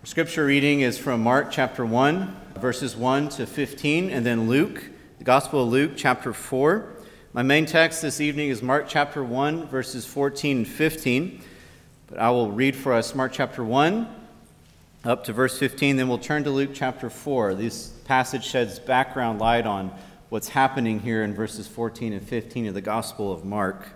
Scripture reading is from Mark chapter 1, verses 1 to 15, and then Luke, the Gospel of Luke, chapter 4. My main text this evening is Mark chapter 1, verses 14 and 15, but I will read for us Mark chapter 1 up to verse 15, then we'll turn to Luke chapter 4. This passage sheds background light on what's happening here in verses 14 and 15 of the Gospel of Mark.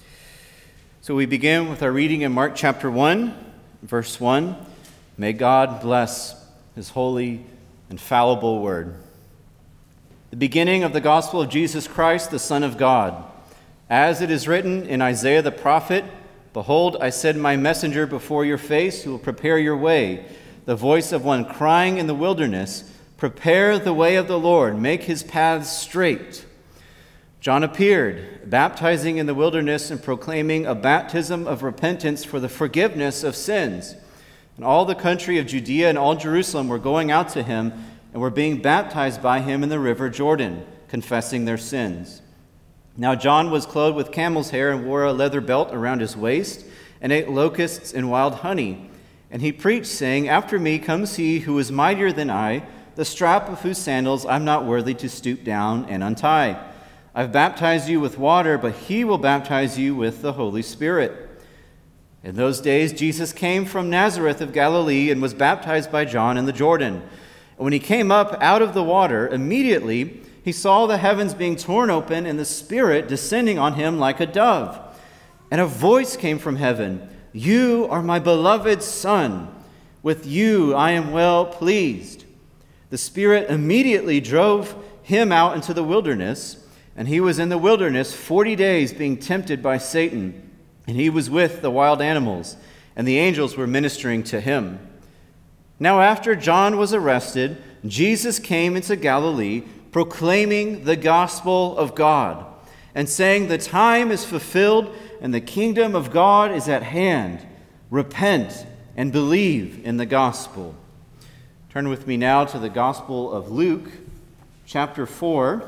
So we begin with our reading in Mark chapter 1, verse 1. May God bless his holy, infallible word. The beginning of the gospel of Jesus Christ, the Son of God. As it is written in Isaiah the prophet, "Behold, I send my messenger before your face who will prepare your way. The voice of one crying in the wilderness, prepare the way of the Lord, make his paths straight." John appeared, baptizing in the wilderness and proclaiming a baptism of repentance for the forgiveness of sins. And all the country of Judea and all Jerusalem were going out to him and were being baptized by him in the river Jordan, confessing their sins. Now John was clothed with camel's hair and wore a leather belt around his waist and ate locusts and wild honey. And he preached, saying, "After me comes he who is mightier than I, the strap of whose sandals I'm not worthy to stoop down and untie. I've baptized you with water, but he will baptize you with the Holy Spirit." In those days, Jesus came from Nazareth of Galilee and was baptized by John in the Jordan. And when he came up out of the water, immediately he saw the heavens being torn open and the Spirit descending on him like a dove. And a voice came from heaven, "You are my beloved Son. With you I am well pleased." The Spirit immediately drove him out into the wilderness, and he was in the wilderness 40 days being tempted by Satan. And he was with the wild animals, and the angels were ministering to him. Now after John was arrested, Jesus came into Galilee, proclaiming the gospel of God, and saying, "The time is fulfilled, and the kingdom of God is at hand. Repent and believe in the gospel." Turn with me now to the Gospel of Luke, chapter 4,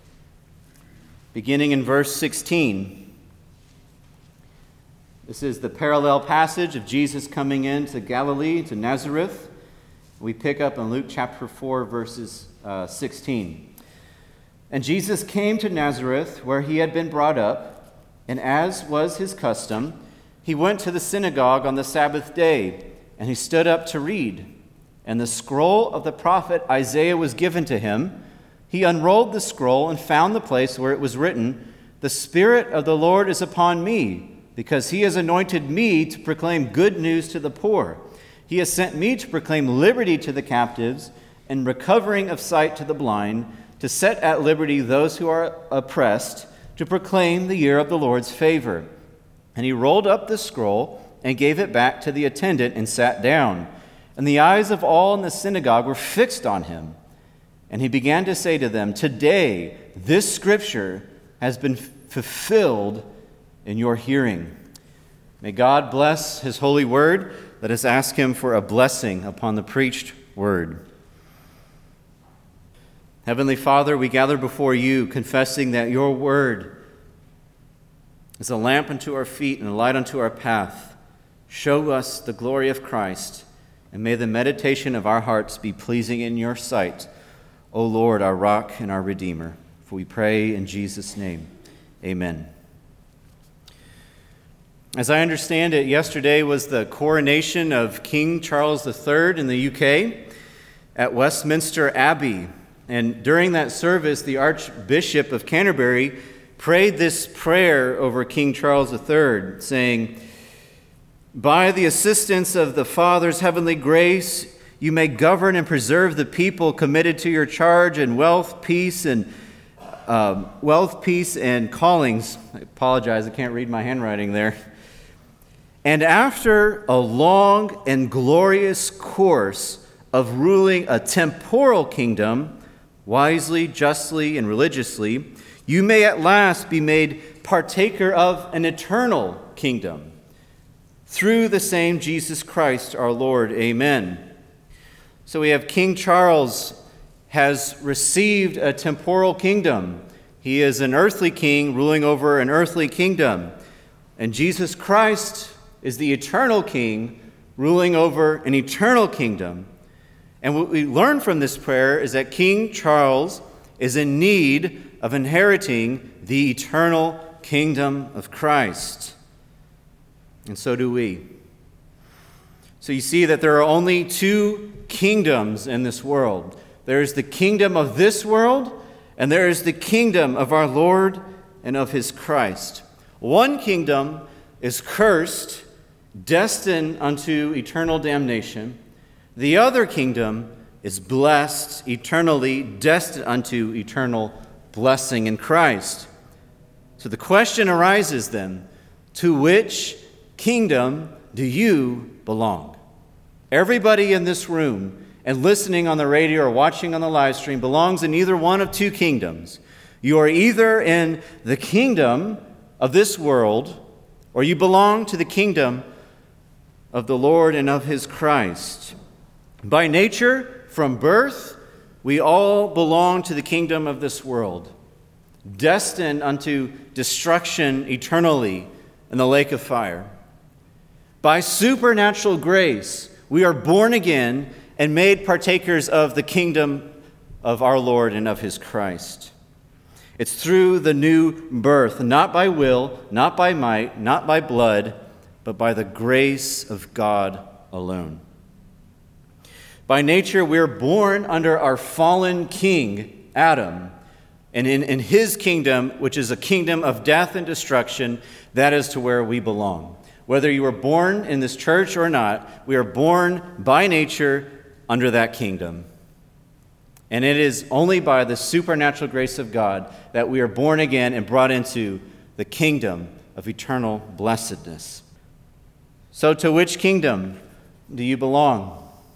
beginning in verse 16. This is the parallel passage of Jesus coming into Galilee, to Nazareth. We pick up in Luke chapter 4, verses 16. "And Jesus came to Nazareth, where he had been brought up, and as was his custom, he went to the synagogue on the Sabbath day, and he stood up to read. And the scroll of the prophet Isaiah was given to him. He unrolled the scroll and found the place where it was written, 'The Spirit of the Lord is upon me, because he has anointed me to proclaim good news to the poor. He has sent me to proclaim liberty to the captives and recovering of sight to the blind, to set at liberty those who are oppressed, to proclaim the year of the Lord's favor.' And he rolled up the scroll and gave it back to the attendant and sat down. And the eyes of all in the synagogue were fixed on him. And he began to say to them, 'Today this scripture has been fulfilled in your hearing.'" May God bless his holy word. Let us ask him for a blessing upon the preached word. Heavenly Father, we gather before you, confessing that your word is a lamp unto our feet and a light unto our path. Show us the glory of Christ, and may the meditation of our hearts be pleasing in your sight, O Lord, our rock and our redeemer. For we pray in Jesus' name. Amen. As I understand it, yesterday was the coronation of King Charles III in the UK at Westminster Abbey. And during that service, the Archbishop of Canterbury prayed this prayer over King Charles III, saying, "By the assistance of the Father's heavenly grace, you may govern and preserve the people committed to your charge in wealth, peace, and callings." I apologize, I can't read my handwriting there. "And after a long and glorious course of ruling a temporal kingdom, wisely, justly, and religiously, you may at last be made partaker of an eternal kingdom. Through the same Jesus Christ our Lord. Amen." So we have King Charles has received a temporal kingdom. He is an earthly king ruling over an earthly kingdom. And Jesus Christ is the eternal king ruling over an eternal kingdom. And what we learn from this prayer is that King Charles is in need of inheriting the eternal kingdom of Christ. And so do we. So you see that there are only two kingdoms in this world. There is the kingdom of this world, and there is the kingdom of our Lord and of his Christ. One kingdom is cursed, destined unto eternal damnation. The other kingdom is blessed, eternally destined unto eternal blessing in Christ. So the question arises then, to which kingdom do you belong? Everybody in this room and listening on the radio or watching on the live stream belongs in either one of two kingdoms. You are either in the kingdom of this world, or you belong to the kingdom of the Lord and of his Christ. By nature, from birth, we all belong to the kingdom of this world, destined unto destruction eternally in the lake of fire. By supernatural grace, we are born again and made partakers of the kingdom of our Lord and of his Christ. It's through the new birth, not by will, not by might, not by blood, but by the grace of God alone. By nature, we're born under our fallen king, Adam. And in his kingdom, which is a kingdom of death and destruction, that is to where we belong. Whether you were born in this church or not, we are born by nature under that kingdom. And it is only by the supernatural grace of God that we are born again and brought into the kingdom of eternal blessedness. So to which kingdom do you belong?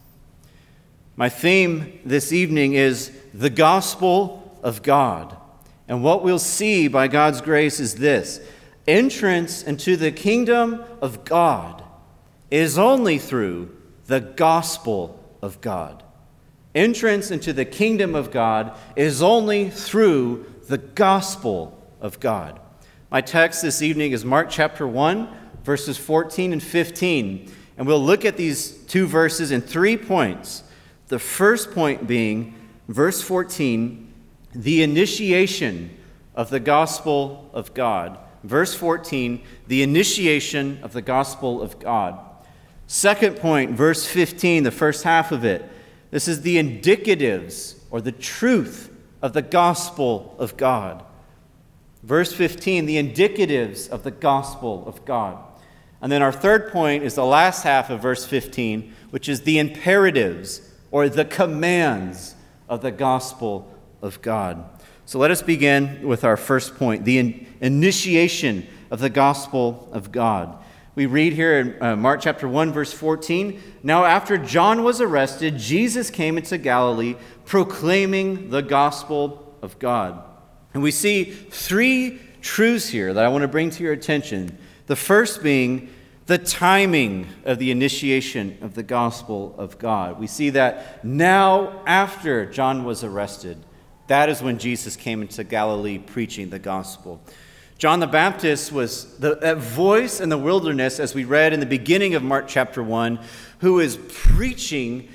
My theme this evening is the gospel of God. And what we'll see by God's grace is this: entrance into the kingdom of God is only through the gospel of God. Entrance into the kingdom of God is only through the gospel of God. My text this evening is Mark chapter 1, verses 14 and 15. And we'll look at these two verses in 3 points. The first point being, verse 14, the initiation of the gospel of God. Verse 14, the initiation of the gospel of God. Second point, verse 15, the first half of it. This is the indicatives or the truth of the gospel of God. Verse 15, the indicatives of the gospel of God. And then our third point is the last half of verse 15, which is the imperatives or the commands of the gospel of God. So let us begin with our first point, the initiation of the gospel of God. We read here in Mark chapter 1, verse 14, "Now after John was arrested, Jesus came into Galilee proclaiming the gospel of God." And we see 3 truths here that I want to bring to your attention. The first being the timing of the initiation of the gospel of God. We see that now after John was arrested, that is when Jesus came into Galilee preaching the gospel. John the Baptist was that voice in the wilderness, as we read in the beginning of Mark chapter 1, who is preaching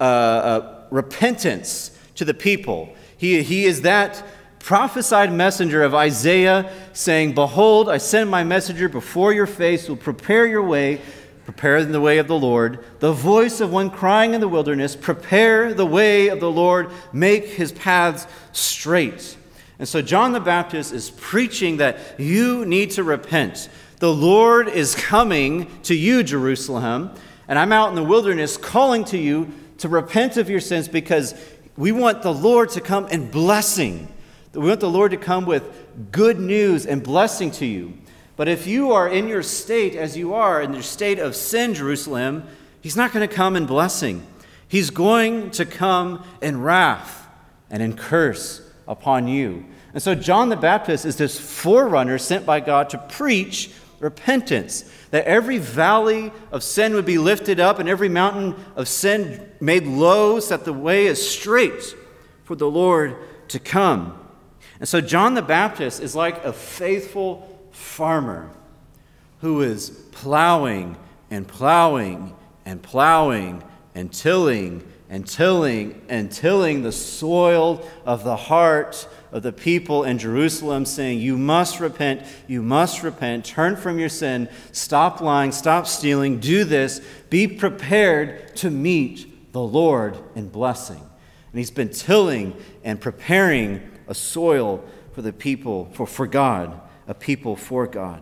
repentance to the people. He is that prophesied messenger of Isaiah saying, "Behold, I send my messenger before your face, who will prepare your way, prepare the way of the Lord." The voice of one crying in the wilderness, "Prepare the way of the Lord, make his paths straight." And so John the Baptist is preaching that you need to repent. The Lord is coming to you, Jerusalem, and I'm out in the wilderness calling to you to repent of your sins because we want the Lord to come in blessing. We want the Lord to come with good news and blessing to you. But if you are in your state as you are, in your state of sin, Jerusalem, he's not going to come in blessing. He's going to come in wrath and in curse upon you. And so John the Baptist is this forerunner sent by God to preach repentance, that every valley of sin would be lifted up and every mountain of sin made low so that the way is straight for the Lord to come. And so John the Baptist is like a faithful farmer who is plowing and plowing and plowing and tilling and tilling and tilling the soil of the heart of the people in Jerusalem, saying, you must repent, turn from your sin, stop lying, stop stealing, do this, be prepared to meet the Lord in blessing. And he's been tilling and preparing a soil for the people, for God, a people for God.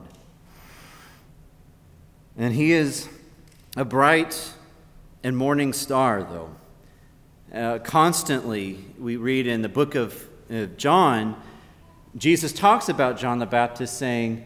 And he is a bright and morning star, though. Constantly, we read in the book of John, Jesus talks about John the Baptist saying,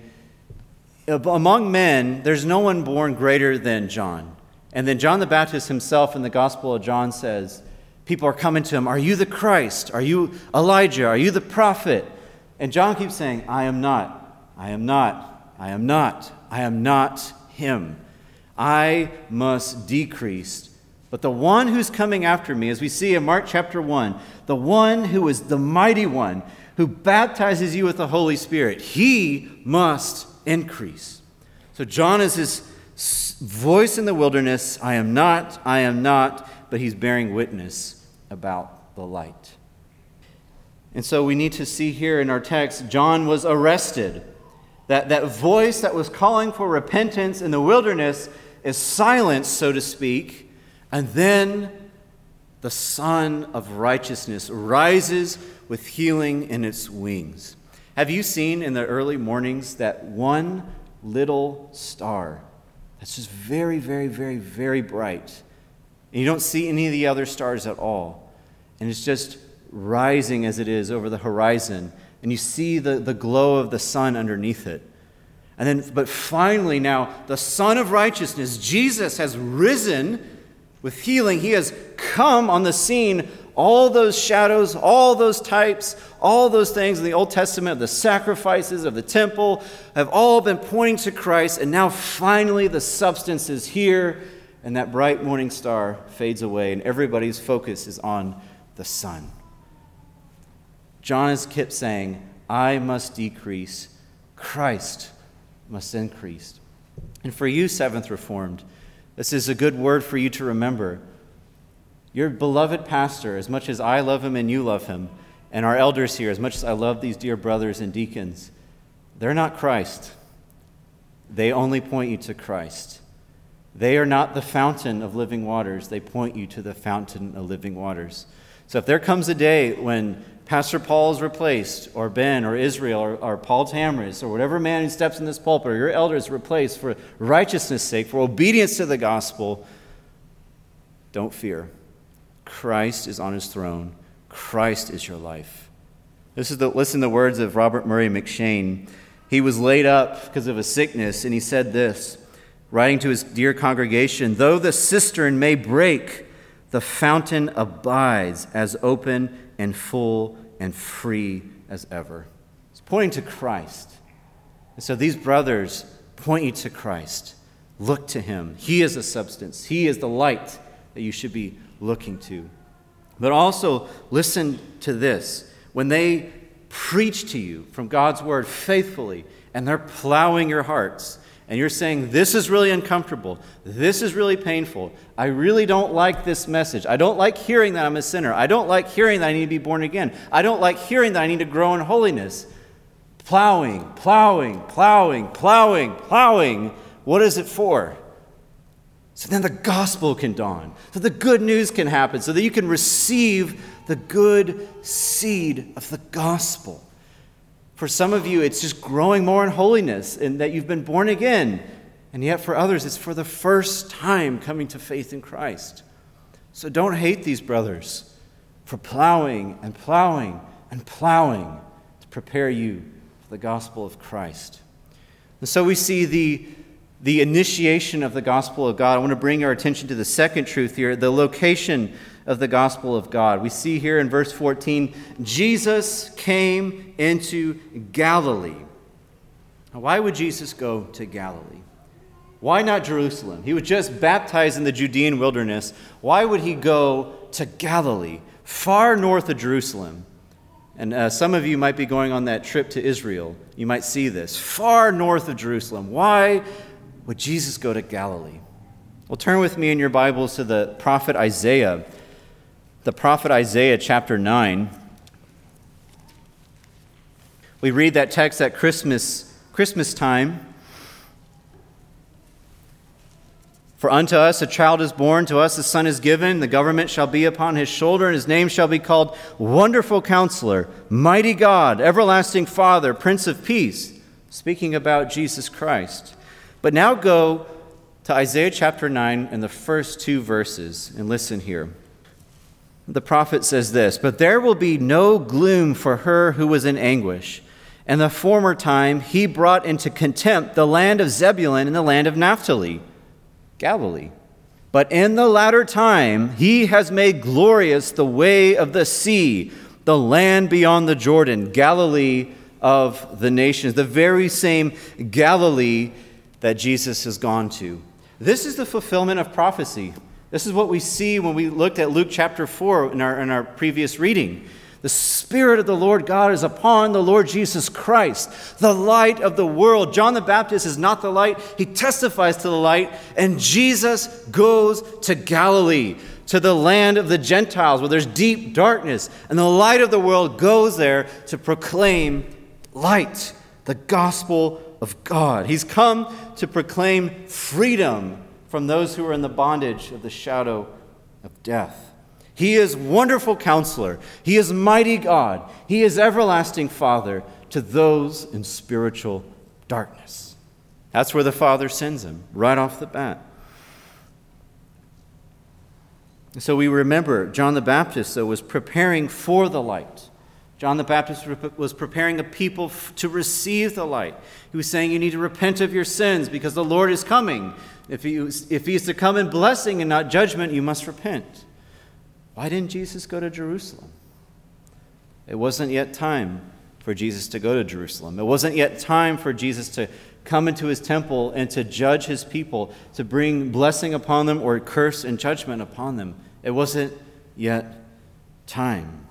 among men, there's no one born greater than John. And then John the Baptist himself in the Gospel of John says, people are coming to him, are you the Christ? Are you Elijah? Are you the prophet? And John keeps saying, I am not, I am not, I am not, I am not him. I must decrease. But the one who's coming after me, as we see in Mark chapter 1, the one who is the mighty one, who baptizes you with the Holy Spirit, he must increase. So John is his voice in the wilderness, I am not, but he's bearing witness about the light. And so we need to see here in our text, John was arrested. That voice that was calling for repentance in the wilderness is silenced, so to speak, and then the Son of Righteousness rises with healing in its wings. Have you seen in the early mornings that one little star that's just very, very, very, very bright? And you don't see any of the other stars at all. And it's just rising as it is over the horizon. And you see the glow of the sun underneath it. And then, but finally now, the Son of Righteousness, Jesus, has risen with healing. He has come on the scene. All those shadows, all those types, all those things in the Old Testament, the sacrifices of the temple, have all been pointing to Christ. And now finally the substance is here, and that bright morning star fades away, and everybody's focus is on the sun. John has kept saying, I must decrease, Christ must increase. And for you, Seventh Reformed, this is a good word for you to remember. Your beloved pastor, as much as I love him and you love him, and our elders here, as much as I love these dear brothers and deacons, they're not Christ. They only point you to Christ. They are not the fountain of living waters. They point you to the fountain of living waters. So if there comes a day when Pastor Paul is replaced, or Ben, or Israel, or Paul Tamris, or whatever man who steps in this pulpit, or your elder is replaced for righteousness' sake, for obedience to the gospel, don't fear. Christ is on his throne. Christ is your life. Listen to the words of Robert Murray McShane. He was laid up because of a sickness, and he said this, writing to his dear congregation, though the cistern may break, the fountain abides as open and full and free as ever. It's pointing to Christ. And so these brothers point you to Christ. Look to him. He is the substance. He is the light that you should be looking to. But also listen to this. When they preach to you from God's word faithfully, and they're plowing your hearts, and you're saying, this is really uncomfortable, this is really painful, I really don't like this message, I don't like hearing that I'm a sinner, I don't like hearing that I need to be born again, I don't like hearing that I need to grow in holiness. Plowing, what is it for? So then the gospel can dawn, so the good news can happen, so that you can receive the good seed of the gospel. For some of you, it's just growing more in holiness and that you've been born again. And yet for others, it's for the first time coming to faith in Christ. So don't hate these brothers for plowing to prepare you for the gospel of Christ. And so we see the initiation of the gospel of God. I want to bring our attention to the second truth here, the location of the gospel of God. We see here in verse 14, Jesus came into Galilee. Now, why would Jesus go to Galilee? Why not Jerusalem? He was just baptized in the Judean wilderness. Why would he go to Galilee, far north of Jerusalem? And some of you might be going on that trip to Israel. You might see this. Far north of Jerusalem. Why would Jesus go to Galilee? Well, turn with me in your Bibles to the prophet Isaiah. The prophet Isaiah, chapter 9. We read that text at Christmas time. For unto us a child is born, to us a son is given, the government shall be upon his shoulder, and his name shall be called Wonderful Counselor, Mighty God, Everlasting Father, Prince of Peace, speaking about Jesus Christ. But now go to Isaiah chapter 9 and the first two verses, and listen here. The prophet says this, "But there will be no gloom for her who was in anguish. In the former time he brought into contempt the land of Zebulun and the land of Naphtali, Galilee. But in the latter time he has made glorious the way of the sea, the land beyond the Jordan, Galilee of the nations," the very same Galilee that Jesus has gone to. This is the fulfillment of prophecy. This is what we see when we looked at Luke chapter 4 in our previous reading. The Spirit of the Lord God is upon the Lord Jesus Christ, the light of the world. John the Baptist is not the light. He testifies to the light. And Jesus goes to Galilee, to the land of the Gentiles, where there's deep darkness. And the light of the world goes there to proclaim light, the gospel of God. He's come to proclaim freedom from those who are in the bondage of the shadow of death. He is Wonderful Counselor. He is Mighty God. He is Everlasting Father to those in spiritual darkness. That's where the Father sends him, right off the bat. So we remember John the Baptist, though, was preparing for the light. John the Baptist was preparing a people to receive the light. He was saying, you need to repent of your sins because the Lord is coming. If he is to come in blessing and not judgment, you must repent. Why didn't Jesus go to Jerusalem? It wasn't yet time for Jesus to go to Jerusalem. It wasn't yet time for Jesus to come into his temple and to judge his people, to bring blessing upon them or curse and judgment upon them. It wasn't yet time.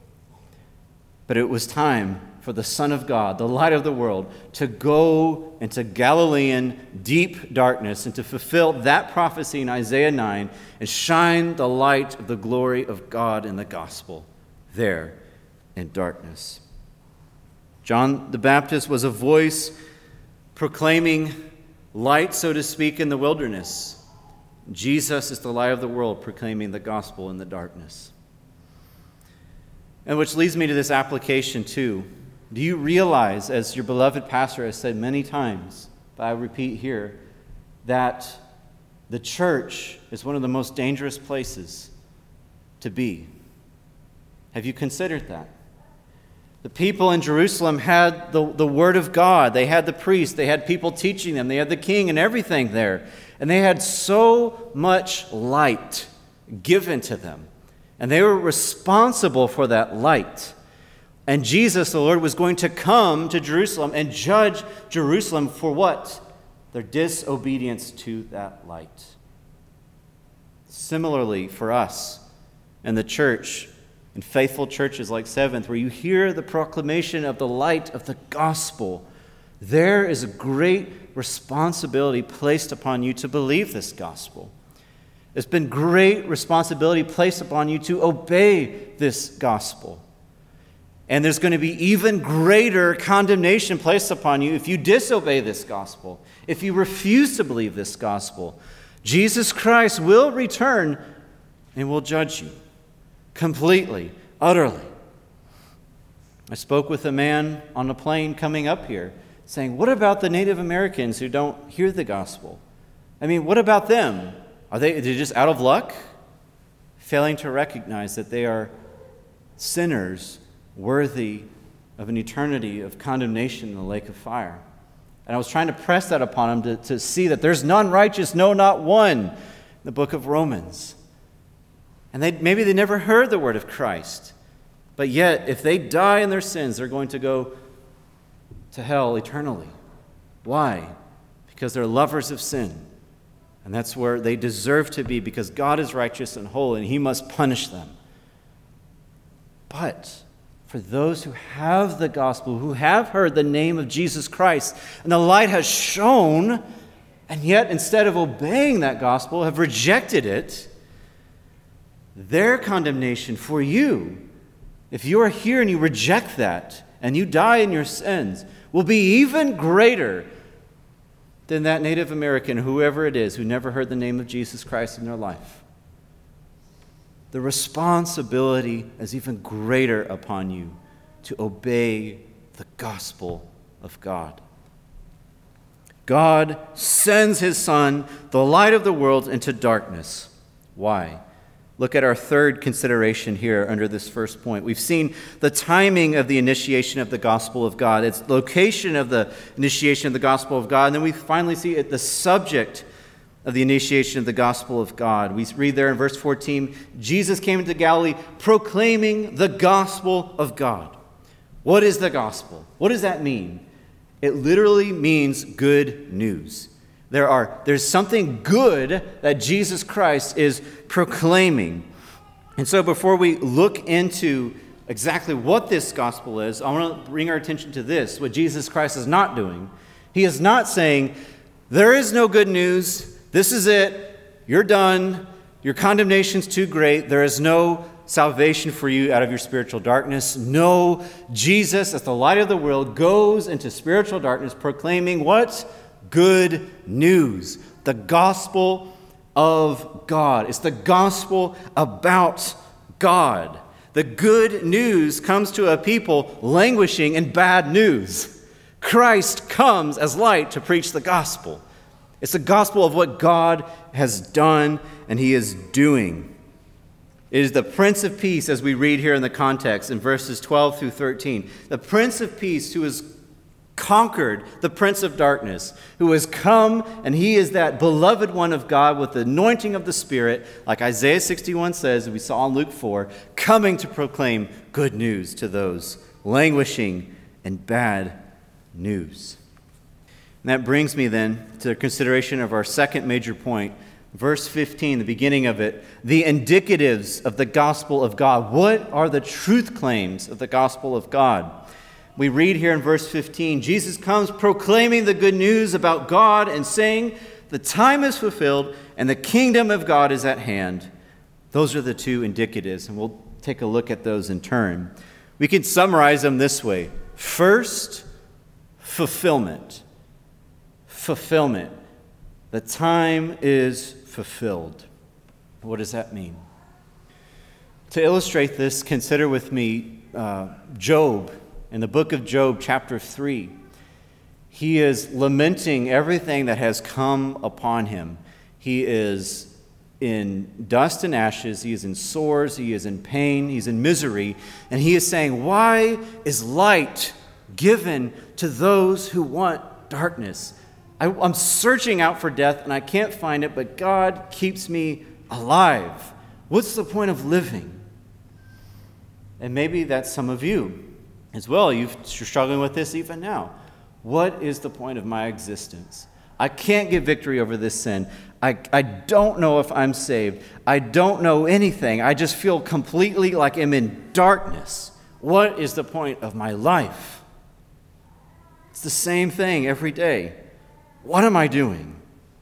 But it was time for the Son of God, the light of the world, to go into Galilean deep darkness and to fulfill that prophecy in Isaiah 9 and shine the light of the glory of God in the gospel there in darkness. John the Baptist was a voice proclaiming light, so to speak, in the wilderness. Jesus is the light of the world, proclaiming the gospel in the darkness. And which leads me to this application too. Do you realize, as your beloved pastor has said many times, but I repeat here, that the church is one of the most dangerous places to be? Have you considered that? The people in Jerusalem had the Word of God. They had the priest. They had people teaching them. They had the king and everything there. And they had so much light given to them. And they were responsible for that light. And Jesus, the Lord, was going to come to Jerusalem and judge Jerusalem for what? Their disobedience to that light. Similarly, for us and the church, in faithful churches like Seventh, where you hear the proclamation of the light of the gospel, there is a great responsibility placed upon you to believe this gospel. There's been great responsibility placed upon you to obey this gospel. And there's going to be even greater condemnation placed upon you if you disobey this gospel, if you refuse to believe this gospel. Jesus Christ will return and will judge you completely, utterly. I spoke with a man on a plane coming up here saying, what about the Native Americans who don't hear the gospel? I mean, what about them? Are they just out of luck? Failing to recognize that they are sinners worthy of an eternity of condemnation in the lake of fire. And I was trying to press that upon him to see that there's none righteous, no, not one, in the book of Romans. And maybe they never heard the word of Christ. But yet, if they die in their sins, they're going to go to hell eternally. Why? Because they're lovers of sin. And that's where they deserve to be, because God is righteous and holy, and he must punish them. But for those who have the gospel, who have heard the name of Jesus Christ, and the light has shone, and yet instead of obeying that gospel, have rejected it, their condemnation for you, if you are here and you reject that and you die in your sins, will be even greater than that Native American, whoever it is, who never heard the name of Jesus Christ in their life. The responsibility is even greater upon you to obey the gospel of God. God sends his Son, the light of the world, into darkness. Why? Look at our third consideration here under this first point. We've seen the timing of the initiation of the gospel of God, its location of the initiation of the gospel of God, and then we finally see the subject of the initiation of the gospel of God. We read there in verse 14, Jesus came into Galilee proclaiming the gospel of God. What is the gospel? What does that mean? It literally means good news. There's something good that Jesus Christ is proclaiming. And so before we look into exactly what this gospel is, I want to bring our attention to this, what Jesus Christ is not doing. He is not saying, there is no good news, this is it, you're done, your condemnation's too great, there is no salvation for you out of your spiritual darkness. No, Jesus, as the light of the world, goes into spiritual darkness proclaiming what? Good news. The gospel of God. It's the gospel about God. The good news comes to a people languishing in bad news. Christ comes as light to preach the gospel. It's the gospel of what God has done and he is doing. It is the Prince of Peace, as we read here in the context in verses 12 through 13. The Prince of Peace who has conquered the Prince of Darkness, who has come, and he is that beloved one of God with the anointing of the Spirit, like Isaiah 61 says, and we saw in Luke 4, coming to proclaim good news to those languishing in bad news. And that brings me then to the consideration of our second major point, verse 15, the beginning of it, the indicatives of the gospel of God. What are the truth claims of the gospel of God? We read here in verse 15, Jesus comes proclaiming the good news about God and saying, the time is fulfilled and the kingdom of God is at hand. Those are the two indicatives, and we'll take a look at those in turn. We can summarize them this way. First, fulfillment. Fulfillment. The time is fulfilled. What does that mean? To illustrate this, consider with me Job. In the book of Job, chapter 3, he is lamenting everything that has come upon him. He is in dust and ashes, he is in sores, he is in pain, he's in misery, and he is saying, why is light given to those who want darkness? I'm searching out for death and I can't find it, but God keeps me alive. What's the point of living? And maybe that's some of you as well. You're struggling with this even now. What is the point of my existence? I can't get victory over this sin. I don't know if I'm saved. I don't know anything. I just feel completely like I'm in darkness. What is the point of my life? It's the same thing every day. What am I doing?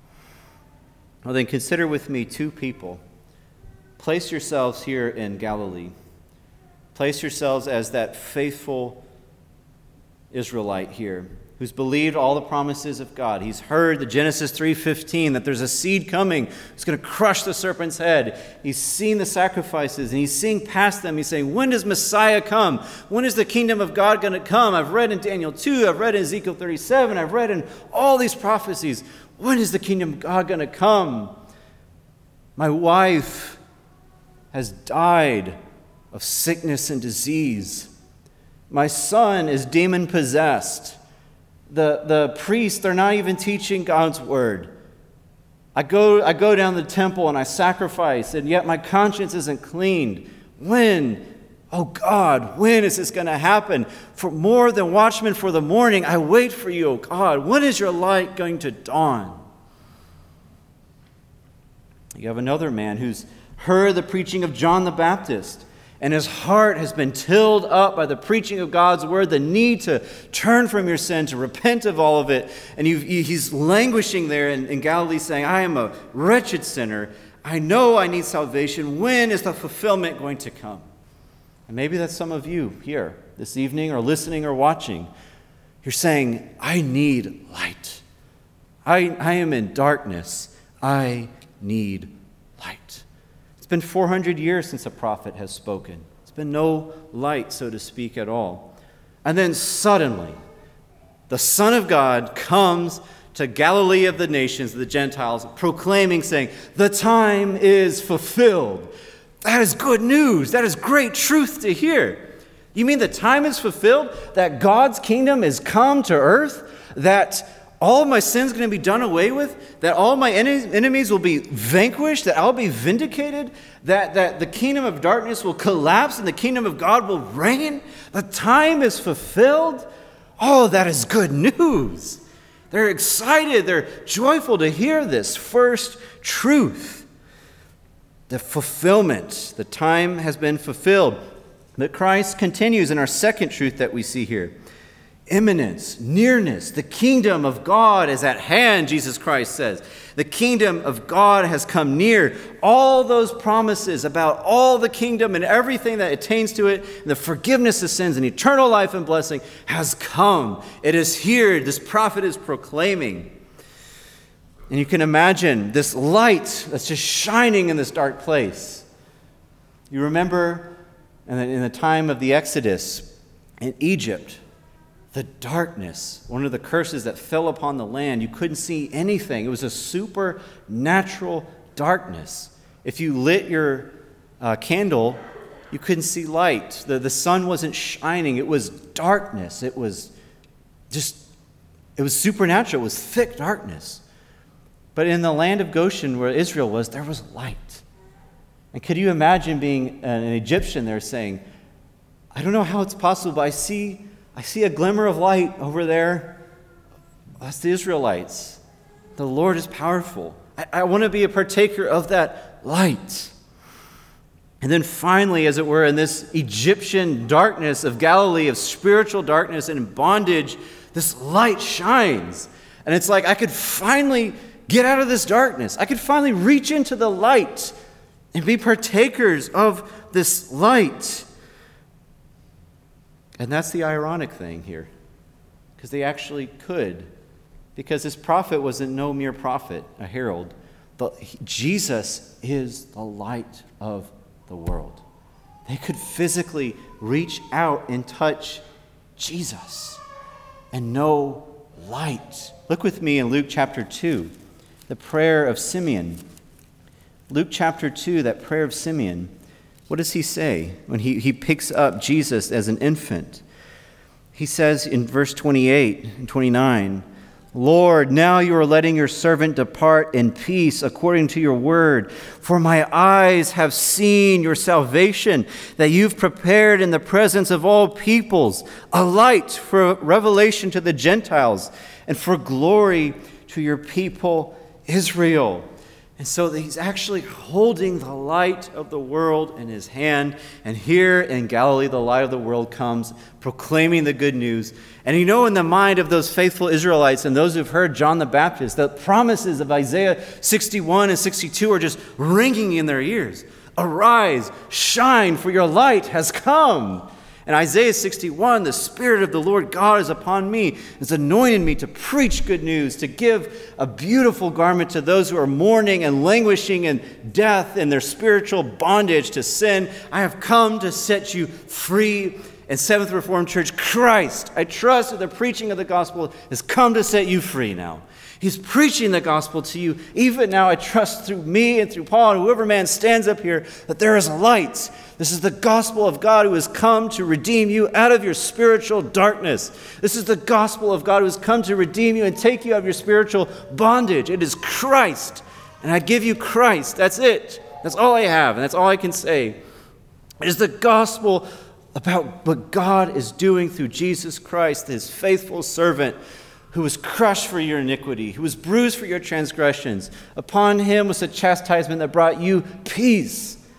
Well, then consider with me two people. Place yourselves here in Galilee. Place yourselves as that faithful Israelite here who's believed all the promises of God. He's heard the Genesis 3:15 that there's a seed coming who's going to crush the serpent's head. He's seen the sacrifices and he's seeing past them. He's saying, when does Messiah come? When is the kingdom of God going to come? I've read in Daniel 2, I've read in Ezekiel 37, I've read in all these prophecies. When is the kingdom of God going to come? My wife has died of sickness and disease. My son is demon-possessed. The priests, they're not even teaching God's word. I go down the temple and I sacrifice, and yet my conscience isn't cleaned. When? Oh God, when is this going to happen? For more than watchmen for the morning, I wait for you, oh God. When is your light going to dawn? You have another man who's heard the preaching of John the Baptist, and his heart has been tilled up by the preaching of God's word, the need to turn from your sin, to repent of all of it. And he's languishing there in Galilee saying, I am a wretched sinner. I know I need salvation. When is the fulfillment going to come? And maybe that's some of you here this evening or listening or watching. You're saying, I need light. I am in darkness. I need light. It's been 400 years since a prophet has spoken. It's been no light, so to speak, at all. And then suddenly, the Son of God comes to Galilee of the nations, the Gentiles, proclaiming, saying, the time is fulfilled. That is good news. That is great truth to hear. You mean the time is fulfilled? That God's kingdom is come to earth? That all of my sins are going to be done away with? That all my enemies will be vanquished? That I'll be vindicated? That the kingdom of darkness will collapse and the kingdom of God will reign? The time is fulfilled? Oh, that is good news. They're excited. They're joyful to hear this first truth. The fulfillment. The time has been fulfilled. But Christ continues in our second truth that we see here. Imminence, nearness, the kingdom of God is at hand, Jesus Christ says. The kingdom of God has come near. All those promises about all the kingdom and everything that attains to it, and the forgiveness of sins and eternal life and blessing has come. It is here. This prophet is proclaiming. And you can imagine this light that's just shining in this dark place. You remember in the time of the Exodus in Egypt, the darkness, one of the curses that fell upon the land, you couldn't see anything. It was a supernatural darkness. If you lit your candle, you couldn't see light. The sun wasn't shining. It was darkness. It was supernatural. It was thick darkness. But in the land of Goshen, where Israel was, there was light. And could you imagine being an Egyptian there saying, I don't know how it's possible, but I see a glimmer of light over there. That's the Israelites. The Lord is powerful. I want to be a partaker of that light. And then finally, as it were, in this Egyptian darkness of Galilee, of spiritual darkness and bondage, this light shines. And it's like I could finally get out of this darkness. I could finally reach into the light and be partakers of this light. And that's the ironic thing here, because they actually could, because this prophet wasn't no mere prophet, a herald, but Jesus is the light of the world. They could physically reach out and touch Jesus and know light. Look with me in Luke chapter 2, the prayer of Simeon. Luke chapter 2, that prayer of Simeon. What does he say when he picks up Jesus as an infant? He says in verse 28 and 29, Lord, now you are letting your servant depart in peace according to your word. For my eyes have seen your salvation, that you've prepared in the presence of all peoples, a light for revelation to the Gentiles and for glory to your people Israel. And so he's actually holding the light of the world in his hand. And here in Galilee, the light of the world comes, proclaiming the good news. And you know, in the mind of those faithful Israelites and those who've heard John the Baptist, the promises of Isaiah 61 and 62 are just ringing in their ears. Arise, shine, for your light has come. In Isaiah 61, the Spirit of the Lord God is upon me. It's anointed me to preach good news, to give a beautiful garment to those who are mourning and languishing in death and their spiritual bondage to sin. I have come to set you free. And Seventh Reformed Church, Christ, I trust that the preaching of the gospel has come to set you free now. He's preaching the gospel to you. Even now, I trust through me and through Paul and whoever man stands up here that there is light. This is the gospel of God who has come to redeem you out of your spiritual darkness. This is the gospel of God who has come to redeem you and take you out of your spiritual bondage. It is Christ. And I give you Christ. That's it. That's all I have. And that's all I can say. It is the gospel about what God is doing through Jesus Christ, his faithful servant, who was crushed for your iniquity, who was bruised for your transgressions. Upon him was a chastisement that brought you peace.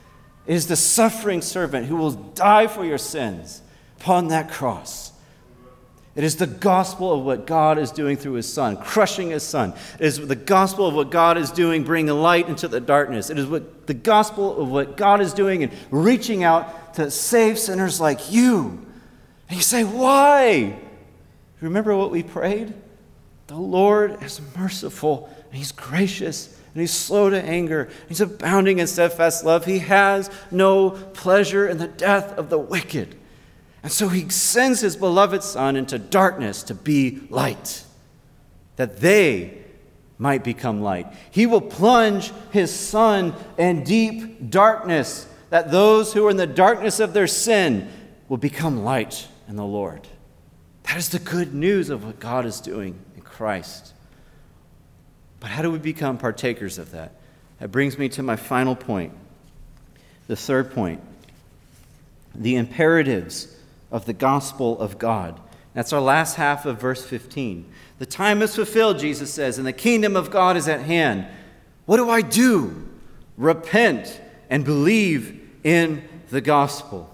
is the suffering servant who will die for your sins upon that cross. It is the gospel of what God is doing through his Son, crushing his Son. It is the gospel of what God is doing, bringing light into the darkness. It is the gospel of what God is doing and reaching out to save sinners like you. And you say, why? Remember what we prayed? The Lord is merciful, and he's gracious, and he's slow to anger. He's abounding in steadfast love. He has no pleasure in the death of the wicked. And so he sends his beloved Son into darkness to be light, that they might become light. He will plunge his Son in deep darkness, that those who are in the darkness of their sin will become light in the Lord. That is the good news of what God is doing in Christ. But how do we become partakers of that? That brings me to my final point, the third point, the imperatives of the gospel of God. That's our last half of verse 15. The time is fulfilled, Jesus says, and the kingdom of God is at hand. What do I do? Repent and believe in the gospel.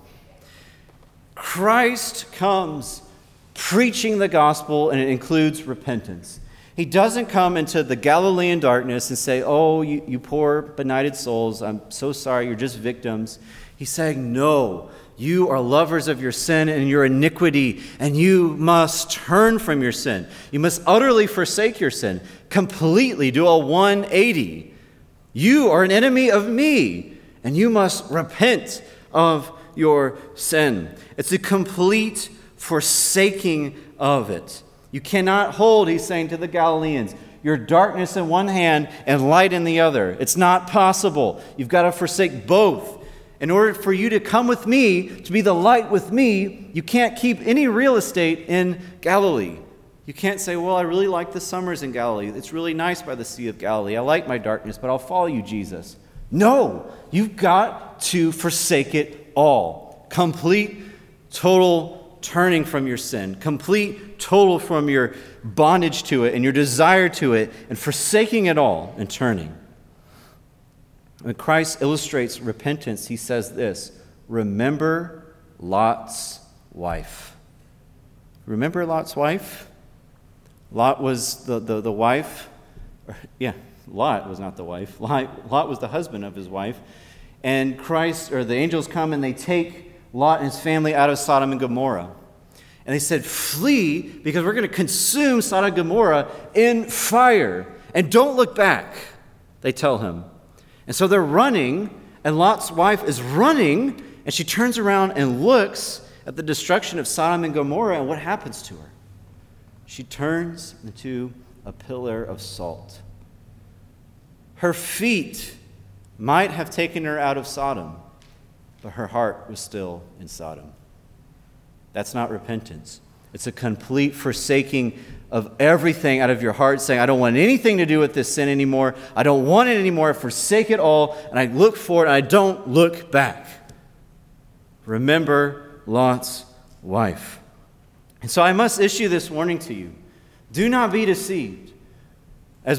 Christ comes preaching the gospel, and it includes repentance. He doesn't come into the Galilean darkness and say, oh, you poor benighted souls, I'm so sorry, you're just victims. He's saying, no, you are lovers of your sin and your iniquity, and you must turn from your sin. You must utterly forsake your sin, completely do a 180. You are an enemy of me, and you must repent of your sin. It's a complete forsaking of it. You cannot hold, he's saying to the Galileans, your darkness in one hand and light in the other. It's not possible. You've got to forsake both. In order for you to come with me, to be the light with me, you can't keep any real estate in Galilee. You can't say, well, I really like the summers in Galilee. It's really nice by the Sea of Galilee. I like my darkness, but I'll follow you, Jesus. No, you've got to forsake it all. Complete, total turning from your sin, complete, total from your bondage to it and your desire to it, and forsaking it all and turning. When Christ illustrates repentance, he says this, remember Lot's wife. Remember Lot's wife? Lot was the wife. Lot was not the wife. Lot was the husband of his wife. And Christ, or the angels come and they take Lot and his family out of Sodom and Gomorrah. And they said, flee, because we're going to consume Sodom and Gomorrah in fire. And don't look back, they tell him. And so they're running, and Lot's wife is running, and she turns around and looks at the destruction of Sodom and Gomorrah, and what happens to her? She turns into a pillar of salt. Her feet might have taken her out of Sodom, but her heart was still in Sodom. That's not repentance. It's a complete forsaking of everything out of your heart, saying, I don't want anything to do with this sin anymore. I don't want it anymore. I forsake it all, and I look forward, and I don't look back. Remember Lot's wife. And so I must issue this warning to you. Do not be deceived. As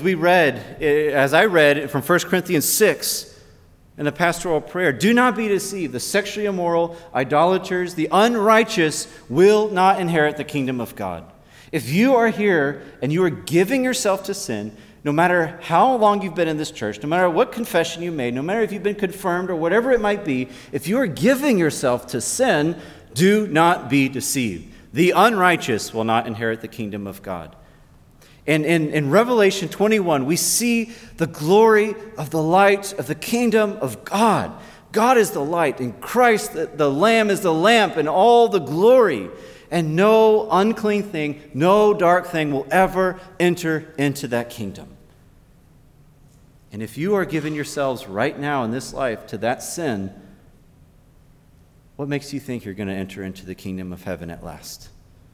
I read from 1 Corinthians 6, in the pastoral prayer, do not be deceived. The sexually immoral, idolaters, the unrighteous will not inherit the kingdom of God. If you are here and you are giving yourself to sin, no matter how long you've been in this church, no matter what confession you made, no matter if you've been confirmed or whatever it might be, if you are giving yourself to sin, do not be deceived. The unrighteous will not inherit the kingdom of God. And in Revelation 21, we see the glory of the light of the kingdom of God. God is the light, and Christ, the Lamb, is the lamp, and all the glory. And no unclean thing, no dark thing will ever enter into that kingdom. And if you are giving yourselves right now in this life to that sin, what makes you think you're going to enter into the kingdom of heaven at last?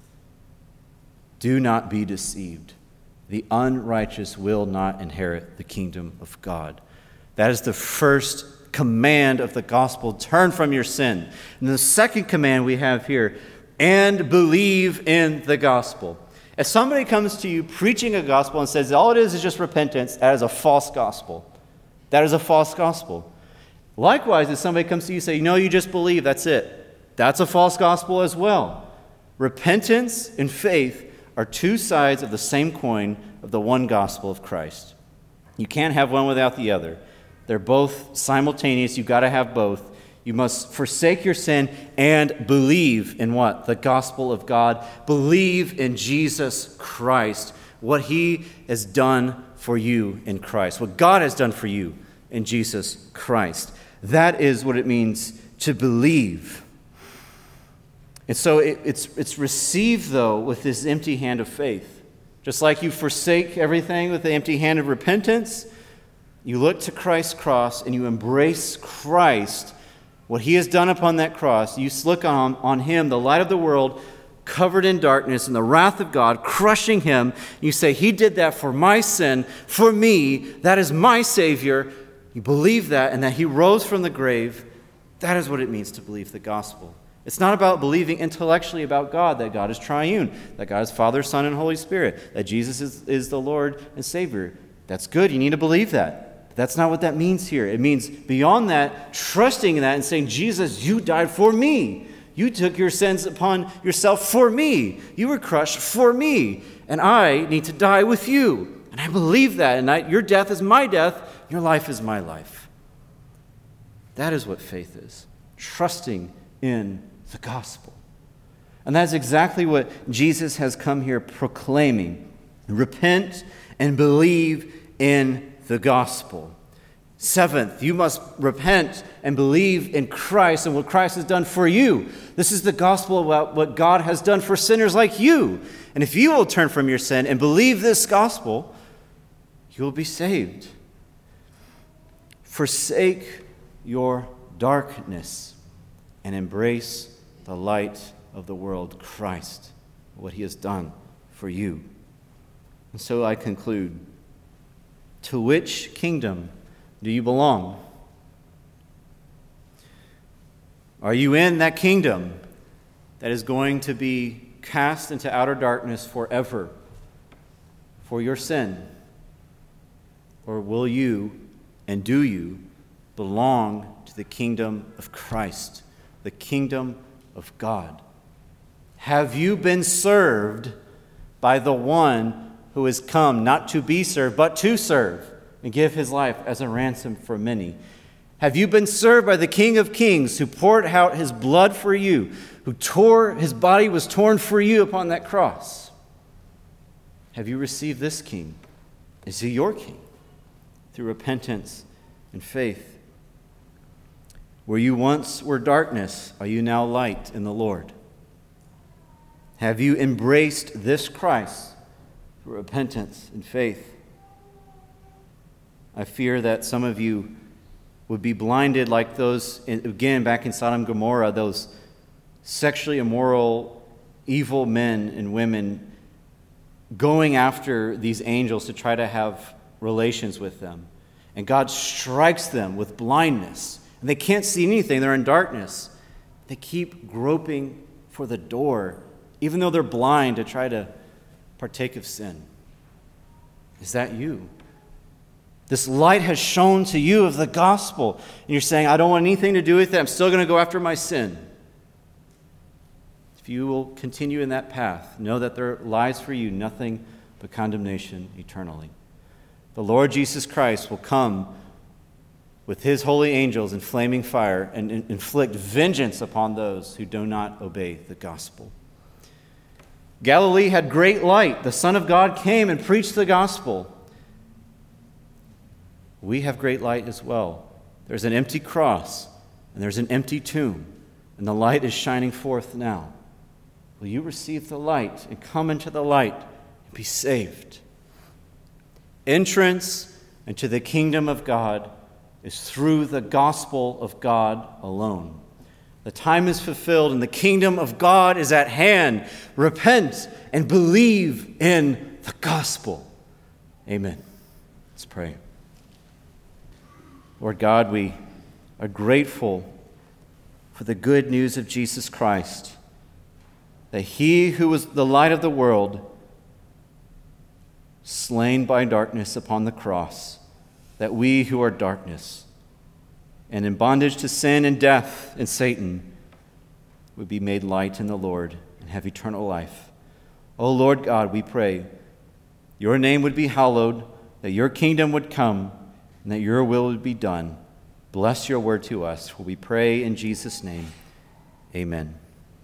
Do not be deceived. The unrighteous will not inherit the kingdom of God. That is the first command of the gospel. Turn from your sin. And the second command we have here, and believe in the gospel. If somebody comes to you preaching a gospel and says all it is just repentance, that is a false gospel. That is a false gospel. Likewise, if somebody comes to you and say, you just believe, that's it. That's a false gospel as well. Repentance and faith are two sides of the same coin of the one gospel of Christ. You can't have one without the other. They're both simultaneous. You've got to have both. You must forsake your sin and believe in what? The gospel of God. Believe in Jesus Christ, what he has done for you in Christ, what God has done for you in Jesus Christ. That is what it means to believe. And so it's received, though, with this empty hand of faith. Just like you forsake everything with the empty hand of repentance, you look to Christ's cross and you embrace Christ, what he has done upon that cross. You look on him, the light of the world, covered in darkness and the wrath of God, crushing him. You say, he did that for my sin, for me. That is my Savior. You believe that and that he rose from the grave. That is what it means to believe the gospel. It's not about believing intellectually about God, that God is triune, that God is Father, Son, and Holy Spirit, that Jesus is the Lord and Savior. That's good. You need to believe that. But that's not what that means here. It means beyond that, trusting in that and saying, Jesus, you died for me. You took your sins upon yourself for me. You were crushed for me. And I need to die with you. And I believe that. And your death is my death. Your life is my life. That is what faith is. Trusting in the gospel. And that's exactly what Jesus has come here proclaiming. Repent and believe in the gospel. Seventh, you must repent and believe in Christ and what Christ has done for you. This is the gospel about what God has done for sinners like you. And if you will turn from your sin and believe this gospel, you will be saved. Forsake your darkness and embrace the light of the world, Christ, what he has done for you. And so I conclude. To which kingdom do you belong? Are you in that kingdom that is going to be cast into outer darkness forever for your sin? Or will you and do you belong to the kingdom of Christ, the kingdom of God? Have you been served by the one who has come not to be served, but to serve and give his life as a ransom for many? Have you been served by the King of Kings who poured out his blood for you, his body was torn for you upon that cross? Have you received this King? Is he your King? Through repentance and faith. Where you once were darkness, are you now light in the Lord? Have you embraced this Christ through repentance and faith? I fear that some of you would be blinded like those, again, back in Sodom and Gomorrah, those sexually immoral, evil men and women going after these angels to try to have relations with them. And God strikes them with blindness. And they can't see anything. They're in darkness. They keep groping for the door, even though they're blind, to try to partake of sin. Is that you? This light has shone to you of the gospel. And you're saying, I don't want anything to do with it. I'm still going to go after my sin. If you will continue in that path, know that there lies for you nothing but condemnation eternally. The Lord Jesus Christ will come with his holy angels in flaming fire and inflict vengeance upon those who do not obey the gospel. Galilee had great light. The Son of God came and preached the gospel. We have great light as well. There's an empty cross and there's an empty tomb, and the light is shining forth now. Will you receive the light and come into the light and be saved? Entrance into the kingdom of God is through the gospel of God alone. The time is fulfilled and the kingdom of God is at hand. Repent and believe in the gospel. Amen. Let's pray. Lord God, we are grateful for the good news of Jesus Christ, that he who was the light of the world, slain by darkness upon the cross, that we who are darkness, and in bondage to sin and death and Satan would be made light in the Lord and have eternal life. O Lord God, we pray, your name would be hallowed, that your kingdom would come, and that your will would be done. Bless your word to us, for we pray in Jesus' name. Amen.